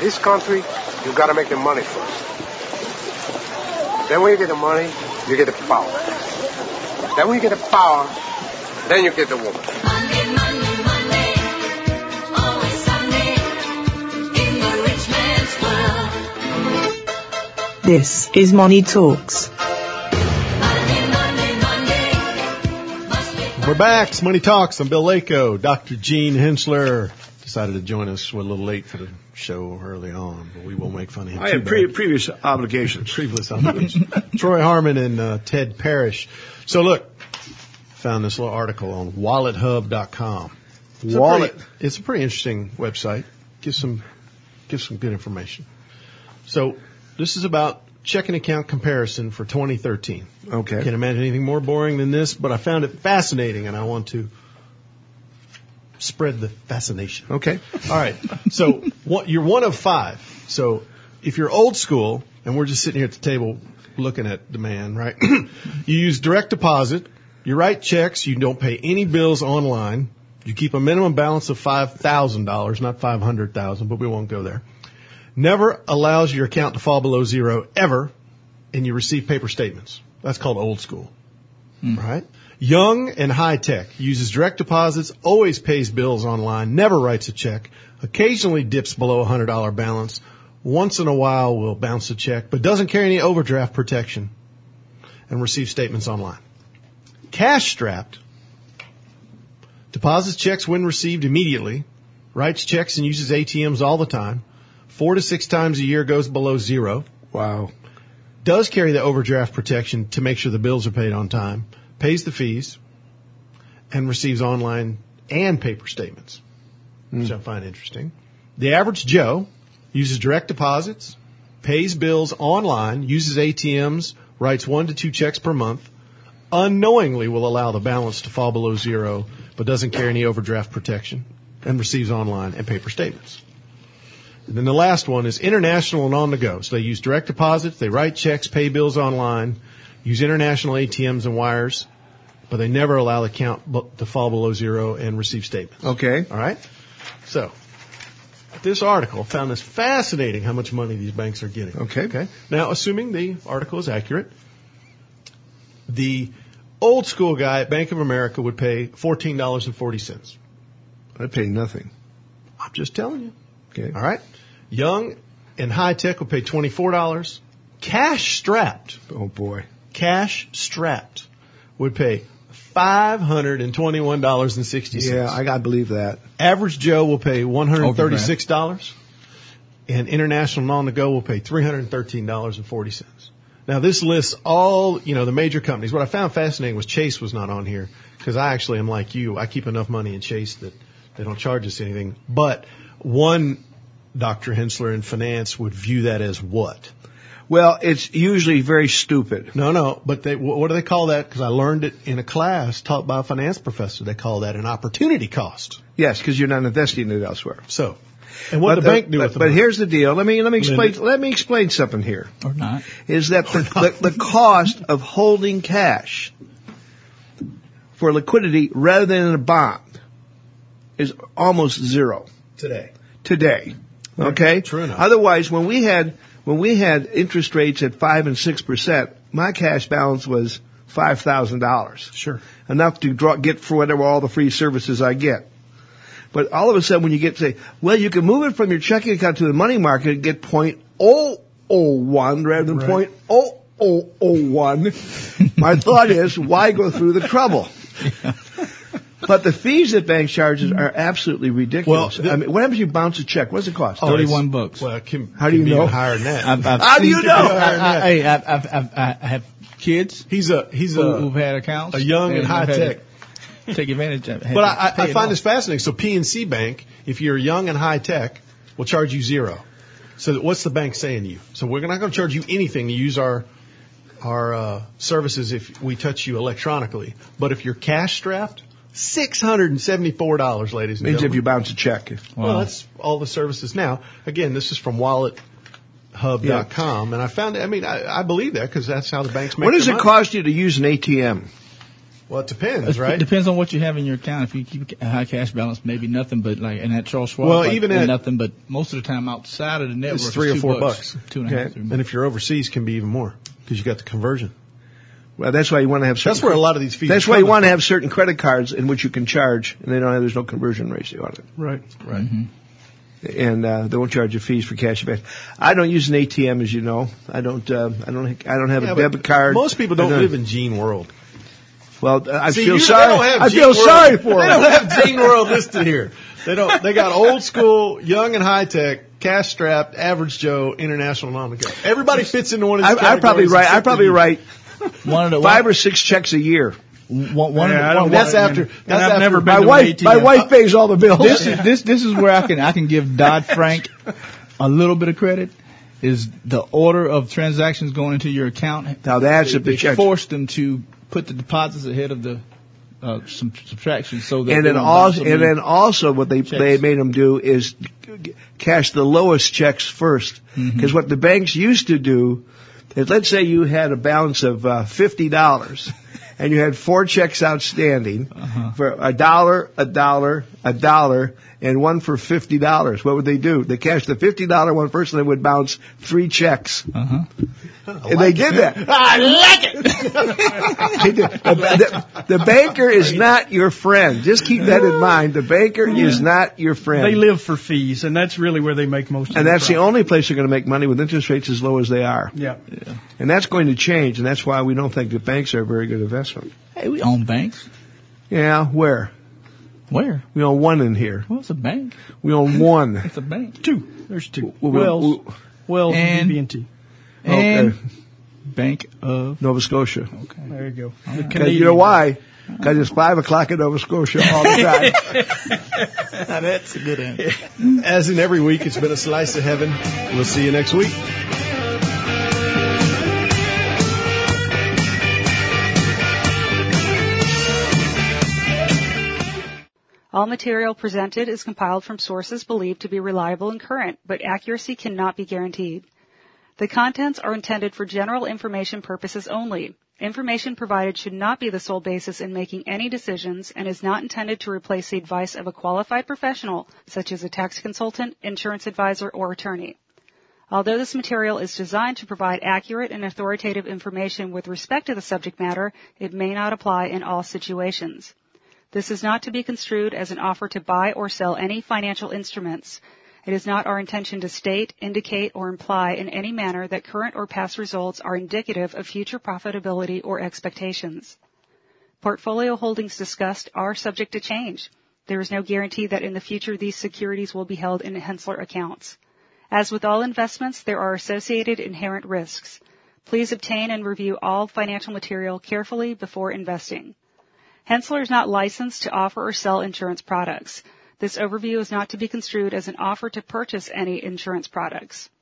this country, you got to make the money first. Then when you get the money, you get the power. Then when you get the power, then you get the woman. Monday, Monday, Monday, always Sunday, in the rich man's world. This is Money Talks. We're back. It's Money Talks. I'm Bill Lako. Dr. Gene Hensler decided to join us. We're a little late for the show early on, but we won't make fun of him. I have previous obligations. Troy Harmon and Ted Parrish. So look, found this little article on WalletHub.com. It's a pretty interesting website. Gives some good information. So this is about checking account comparison for 2013. Okay. Can't imagine anything more boring than this, but I found it fascinating, and I want to spread the fascination. Okay. All right. So you're one of five. So if you're old school, and we're just sitting here at the table looking at the man, right? You use direct deposit. You write checks. You don't pay any bills online. You keep a minimum balance of $5,000, not $500,000, but we won't go there. Never allows your account to fall below zero ever, and you receive paper statements. That's called old school, right? Young and high tech, uses direct deposits, always pays bills online, never writes a check, occasionally dips below a $100 balance, once in a while will bounce a check, but doesn't carry any overdraft protection, and receives statements online. Cash strapped, deposits checks when received immediately, writes checks and uses ATMs all the time, 4 to 6 times a year goes below zero. Wow. Does carry the overdraft protection to make sure the bills are paid on time, pays the fees, and receives online and paper statements, which I find interesting. The average Joe uses direct deposits, pays bills online, uses ATMs, writes 1 to 2 checks per month, unknowingly will allow the balance to fall below zero, but doesn't carry any overdraft protection, and receives online and paper statements. And then the last one is international and on the go. So they use direct deposits, they write checks, pay bills online, use international ATMs and wires, but they never allow the account to fall below zero and receive statements. Okay. All right? So this article found this fascinating how much money these banks are getting. Okay. Now, assuming the article is accurate, the old school guy at Bank of America would pay $14.40. I pay nothing. I'm just telling you. Okay. All right. Young and high tech will pay $24. Cash strapped. Oh boy. Cash strapped would pay $521.60. Yeah, I gotta believe that. Average Joe will pay $136. And international and on the go will pay $313.40. Now this lists all, the major companies. What I found fascinating was Chase was not on here because I actually am like you. I keep enough money in Chase that they don't charge us anything. But one Dr. Hensler in finance would view that as what? Well, it's usually very stupid. No, but what do they call that? Because I learned it in a class taught by a finance professor. They call that an opportunity cost. Yes, because you're not investing it elsewhere. So, and what the bank do with it? But here's the deal. Let me explain something here. Or not. Is that the cost of holding cash for liquidity rather than in a bond is almost zero today. Okay? True enough. Otherwise, when we had interest rates at 5 and 6%, my cash balance was $5,000. Sure. Enough to get for whatever all the free services I get. But all of a sudden when you say, well, you can move it from your checking account to the money market and get 0.001 rather than 0.0001. My thought is, why go through the trouble? But the fees that banks charges are absolutely ridiculous. Well, what happens if you bounce a check? What's it cost? $31. Well, how do you know? Higher than that. How do you know? I have kids. He's who've had accounts. A young and high tech. Take advantage of it. But I find this fascinating. So PNC Bank, if you're young and high tech, will charge you zero. So what's the bank saying to you? So we're not going to charge you anything to use our services if we touch you electronically. But if you're cash strapped, $674, ladies and Means gentlemen. if you bounce a check. Well, that's all the services now. Again, this is from WalletHub.com, and I found it. I mean, I believe that because that's how the banks make What does their it money. cost you to use an ATM? Well, it depends, It right? depends on what you have in your account. If you keep a high cash balance, maybe nothing, but like, and at Charles Schwab, Well, like, even at- nothing, but most of the time outside of the network, It's $3 or it's $4. $2.5, Okay. $3. And if you're overseas, can be even more because you got the conversion. Well, that's why you want to have certain. That's where a lot of these fees. That's are why you coming want to have certain credit cards in which you can charge, and there's no conversion ratio on it. Right. Right. And they won't charge you fees for cash advance. I don't use an ATM, as you know. I don't have Yeah, a but debit card. Most people don't I live in Gene World. Well, I See, feel they sorry. don't have I Gene feel World. sorry for They them. don't have Gene World listed here. They don't. They got old school, young and high tech, cash strapped, average Joe, international non-account. Everybody fits into one of these. I probably write. I probably write One of the 5 or 6 checks a year. one Yeah, I of don't the, That's want- after. and That's I've after never been My to an wife. My ATM. wife pays all the bills. this is where I can give Dodd-Frank a little bit of credit. Is the order of transactions going into your account? Now that's if the They check. forced them to put the deposits ahead of the some subtractions, so that And they then don't also, bounce and them then also, what they Checks. made them do is cash the lowest checks first. Because what the banks used to do is, let's say you had a balance of $50, and you had 4 checks outstanding for $1, $1, and one for $50. What would they do? They cashed the $50 one first, and they would bounce 3 checks. And they did that. I like it. They did. The banker is not your friend. Just keep that in mind. The banker is not your friend. They live for fees, and that's really where they make most of And their that's the profit. only place they're going to make money with interest rates as low as they are. Yeah. And that's going to change, and that's why we don't think that banks are a very good investment. Hey, we own banks. Yeah, where? Where? We own one in here. Well, it's a bank. We own one. It's a bank. 2. There's 2. Well, Wells and- and BB&T. And Okay. Bank of. Nova Scotia. There you go. The 'Cause Canadian. you know why? Because it's 5 o'clock in Nova Scotia all the time. Now that's a good answer. As in every week, it's been a slice of heaven. We'll see you next week. All material presented is compiled from sources believed to be reliable and current, but accuracy cannot be guaranteed. The contents are intended for general information purposes only. Information provided should not be the sole basis in making any decisions and is not intended to replace the advice of a qualified professional, such as a tax consultant, insurance advisor, or attorney. Although this material is designed to provide accurate and authoritative information with respect to the subject matter, it may not apply in all situations. This is not to be construed as an offer to buy or sell any financial instruments. It is not our intention to state, indicate, or imply in any manner that current or past results are indicative of future profitability or expectations. Portfolio holdings discussed are subject to change. There is no guarantee that in the future these securities will be held in Hensler accounts. As with all investments, there are associated inherent risks. Please obtain and review all financial material carefully before investing. Hensler is not licensed to offer or sell insurance products. This overview is not to be construed as an offer to purchase any insurance products.